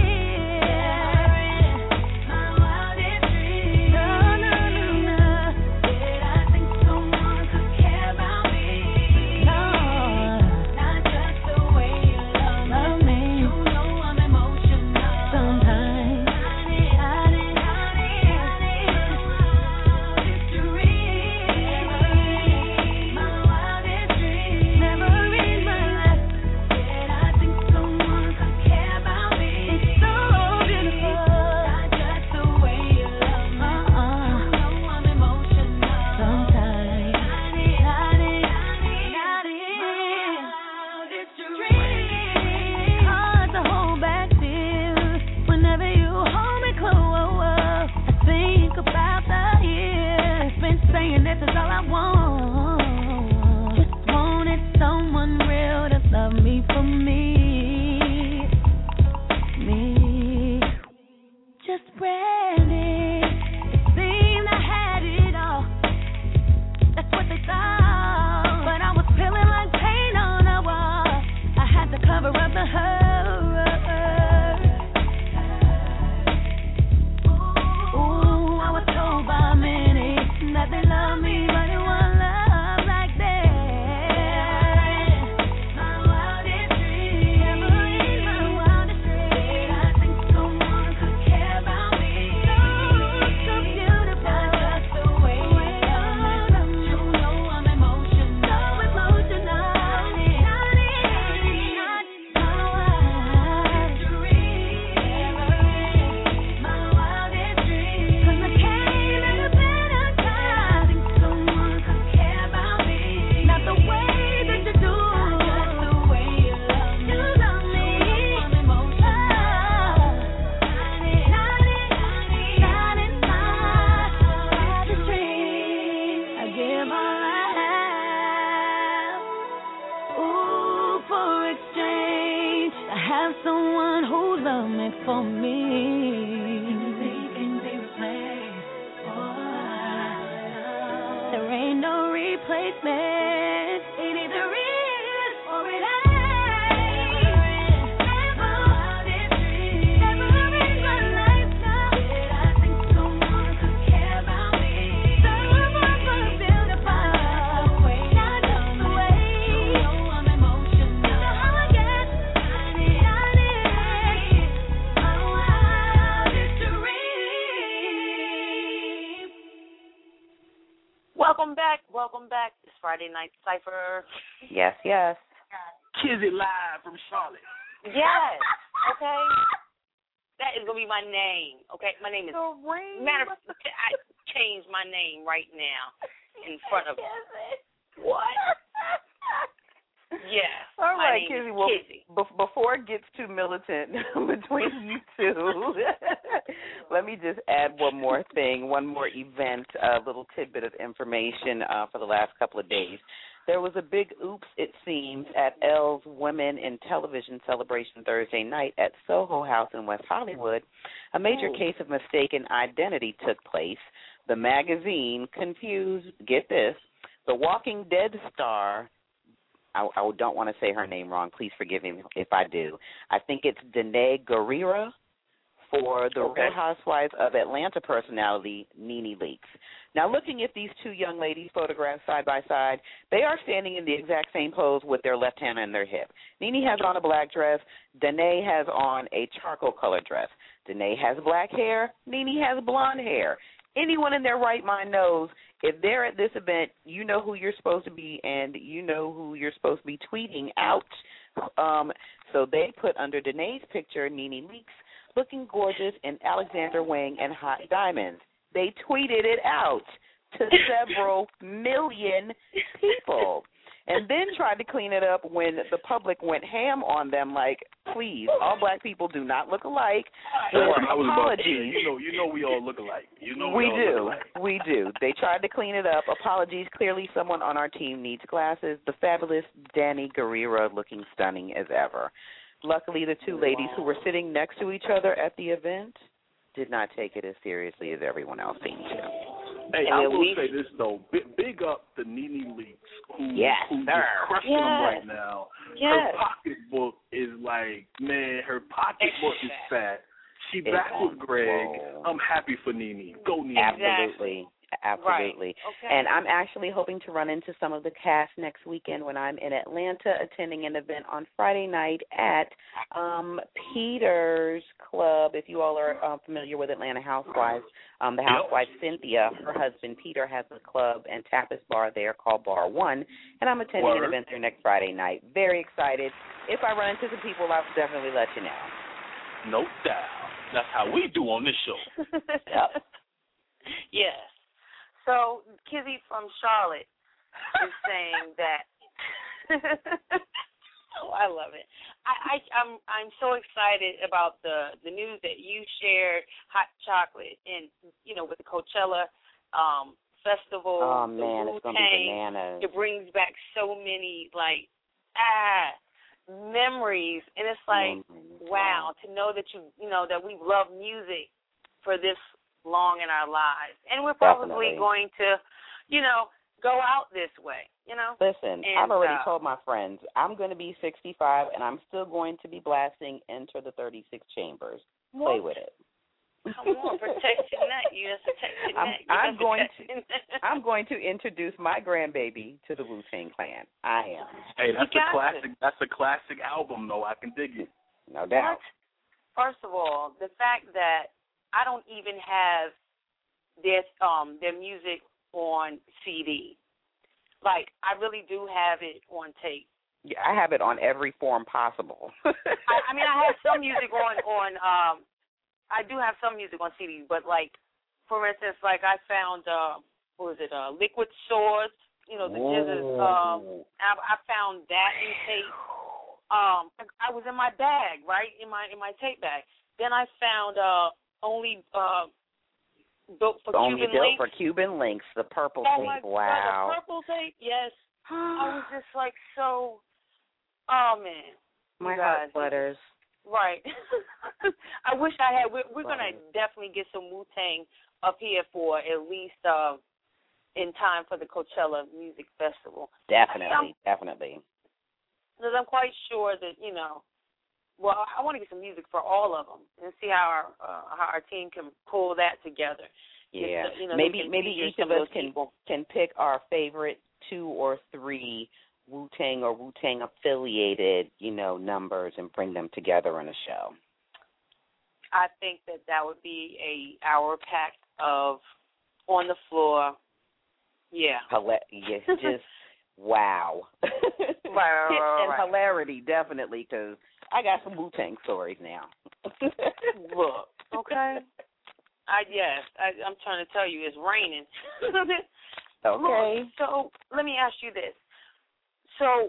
someone who loved me for me. Can be replaced. There ain't no replacement. It either is or it ain't. Welcome back. It's Friday Night Cypher. Yes, yes. Kizzy live from Charlotte. Yes. Okay. That is gonna be my name. Okay, my name is. Matter of fact, I changed my name right now in front of. What? Yeah. All right, Kizzy. Well, before it gets too militant between you two, let me just add one more thing, one more event, a little tidbit of information for the last couple of days. There was a big oops, it seems, at Elle's Women in Television celebration Thursday night at Soho House in West Hollywood. A major case of mistaken identity took place. The magazine confused, get this, the Walking Dead star, I don't want to say her name wrong. Please forgive me if I do. I think it's Danae Guerrera for the Real Housewives of Atlanta personality, Nene Leakes. Now, looking at these two young ladies photographed side by side, they are standing in the exact same pose with their left hand on their hip. Nene has on a black dress. Danae has on a charcoal-colored dress. Danae has black hair. Nene has blonde hair. Anyone in their right mind knows if they're at this event, you know who you're supposed to be and you know who you're supposed to be tweeting out. So they put under Danae's picture, Nene Leakes, looking gorgeous in Alexander Wang and hot diamonds. They tweeted it out to several million people and then tried to clean it up when the public went ham on them like, please, all black people do not look alike. Apologies. You know we all look alike. We do. They tried to clean it up. Apologies. Clearly someone on our team needs glasses. The fabulous Danae Guerrera looking stunning as ever. Luckily, the two ladies who were sitting next to each other at the event did not take it as seriously as everyone else seemed to. Hey, I will say this, though. Big up to Nene Leakes, who's just crushing them right now. Her pocketbook is like, man, her pocketbook is fat. She back with Greg. I'm happy for Nene. Go, Nene. Absolutely. Right. Okay. And I'm actually hoping to run into some of the cast next weekend when I'm in Atlanta attending an event on Friday night at Peter's Club. If you all are familiar with Atlanta Housewives, the housewife Cynthia, her husband Peter has a club and tapas bar there called Bar One, and I'm attending an event there next Friday night. Very excited. If I run into some people, I'll definitely let you know. No doubt. That's how we do on this show. Yep. Yes. So, Kizzy from Charlotte is saying that. Oh, I love it. I'm so excited about the news that you shared, Hot Chocolate, and with the Coachella festival. Oh man, it's gonna be bananas. It brings back so many memories, and it's like wow to know that that we love music for this long in our lives, and we're probably going to, go out this way, Listen, and, I've already told my friends I'm going to be 65, and I'm still going to be blasting Enter the 36 Chambers. Play with it. Come on, protect your neck. You just protect your neck. I'm going to introduce my grandbaby to the Wu-Tang Clan. I am. Hey, that's a classic. That's a classic album, though. I can dig it. No doubt. First of all, the fact that I don't even have their music on CD. Like, I really do have it on tape. Yeah, I have it on every form possible. I mean, I have some music on I do have some music on CD, but like, for instance, like I found Liquid Swords, the Jizzes. I found that in tape. I was in my bag, right, in my tape bag. Then I found Only Built for Cuban Links, the purple tape. Wow. The purple tape, yes. I was just like so, oh man. My heart flutters. Right. I wish I had. We're going to definitely get some Wu-Tang up here for at least in time for the Coachella Music Festival. Definitely. Because I'm quite sure that, well, I want to get some music for all of them and see how our team can pull that together. Yeah. Just, maybe each of us can pick our favorite 2 or 3 Wu-Tang or Wu-Tang affiliated, numbers and bring them together in a show. I think that would be a hour packed of on the floor. Yeah. Just wow. Right. And hilarity, definitely, because I got some Wu-Tang stories now. Look, okay. I'm trying to tell you, it's raining. Okay. Look, so let me ask you this. So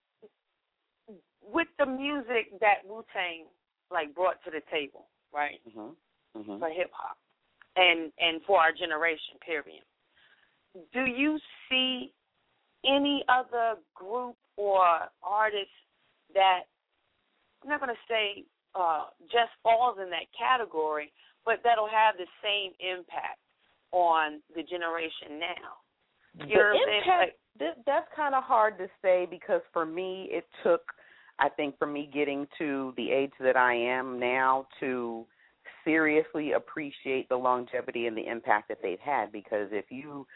with the music that Wu-Tang brought to the table, right? Mm-hmm. For hip hop and for our generation, period. Do you see any other group or artist that, I'm not going to say just falls in that category, but that'll have the same impact on the generation now? You know what I'm saying? That's kind of hard to say because for me, it took, I think, for me getting to the age that I am now to seriously appreciate the longevity and the impact that they've had. Because if you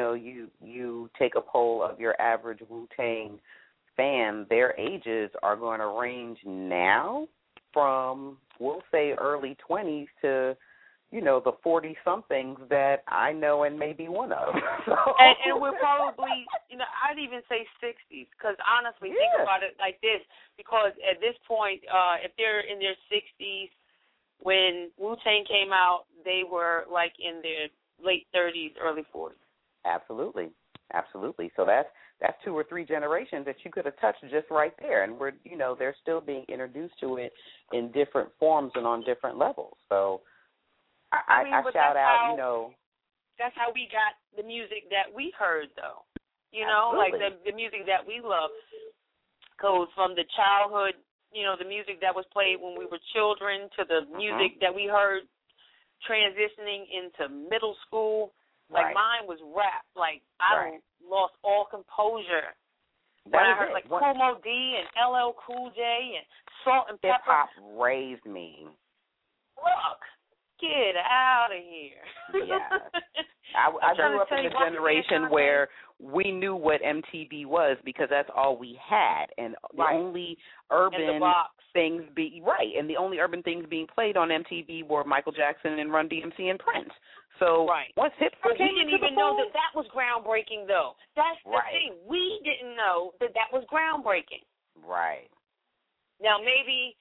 take a poll of your average Wu-Tang fan, their ages are going to range now from, we'll say, early 20s to the 40-somethings that I know and maybe one of. So. And we're probably, I'd even say 60s, because honestly, think about it like this, because at this point, if they're in their 60s, when Wu-Tang came out, they were in their late 30s, early 40s. Absolutely. So that's 2 or 3 generations that you could have touched just right there, and they're still being introduced to it in different forms and on different levels. So I shout out, That's how we got the music that we heard, though. The music that we love goes from the childhood, the music that was played when we were children to the music that we heard transitioning into middle school. Mine was rap. I lost all composure when I heard Kool Moe Dee and LL Cool J and Salt and Pepper. Hip hop raised me. Look. Get out of here. Yeah. I grew up in a generation where we knew what MTV was because that's all we had. And the only urban things and the only urban things being played on MTV were Michael Jackson and Run DMC and Prince. So once hip hop we didn't even know that was groundbreaking, though. That's the thing. We didn't know that was groundbreaking. Right. Now maybe,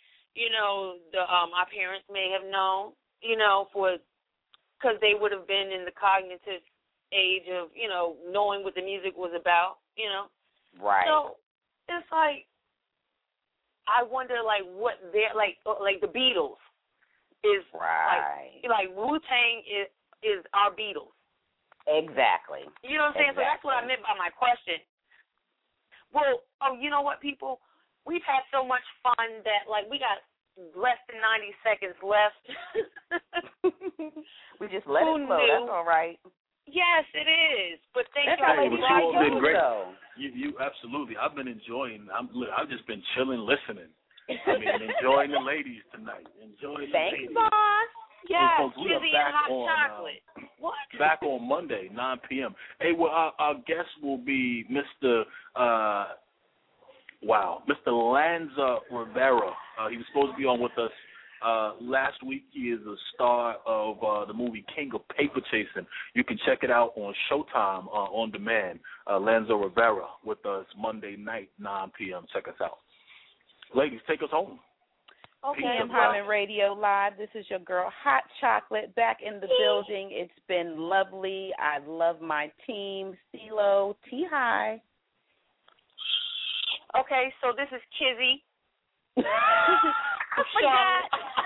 our parents may have known, because they would have been in the cognitive age of, knowing what the music was about, Right. So it's I wonder, what they're, the Beatles is, Wu-Tang is our Beatles. Exactly. You know what I'm saying? So that's what I meant by my question. Well, you know what, people? We've had so much fun that, we got less than 90 seconds left. We just let it flow. That's all right. Yes, it is. But thank you. But you all been great. You absolutely. I've been enjoying. I've just been chilling, listening. Enjoying the ladies tonight. Enjoying the ladies. Thanks, boss. Yes, folks, we are Kizzy back and hot on, chocolate. What? Back on Monday, 9 p.m. Hey, well, our guest will be Mr. Mr. Lanza Rivera. He was supposed to be on with us last week. He is a star of the movie King of Paper Chasing. You can check it out on Showtime on demand. Lanza Rivera with us Monday night, 9 p.m. Check us out. Ladies, take us home. Okay, PM Hyman Radio Live. This is your girl, Hot Chocolate, back in the building. It's been lovely. I love my team. CeeLo, T-High. Okay, so this is Kizzy. I forgot.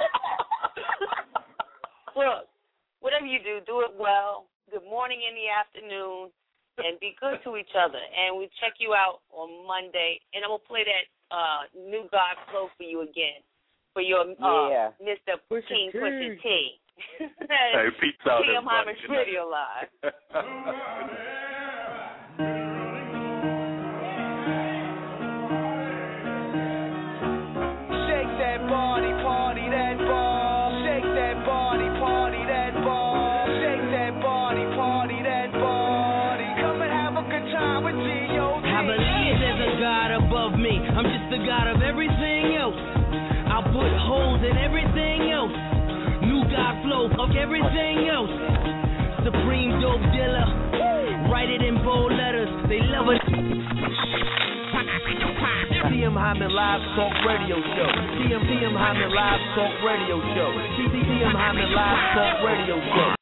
Look, whatever you do it well. Good morning in the afternoon, and be good to each other. And we check you out on Monday, and I'm going to play that New God Flow for you again. for your Mr. Pusha King T. Pusha T. Hey, peace out, Tim everybody. Hyman's Radio Live. Shake that body, party that ball. Shake that body, party that ball. Shake that body, party that body. Come and have a good time with G.O.D. I believe there's a God above me. I'm just the God of everything else. I'll put holes in everything else. New God flow, fuck everything else. Supreme dope dealer. Write it in bold letters. They love it. TM Hyman Live Talk Radio Show. TM Hyman Live Talk Radio Show. TM Hyman Live Talk Radio Show.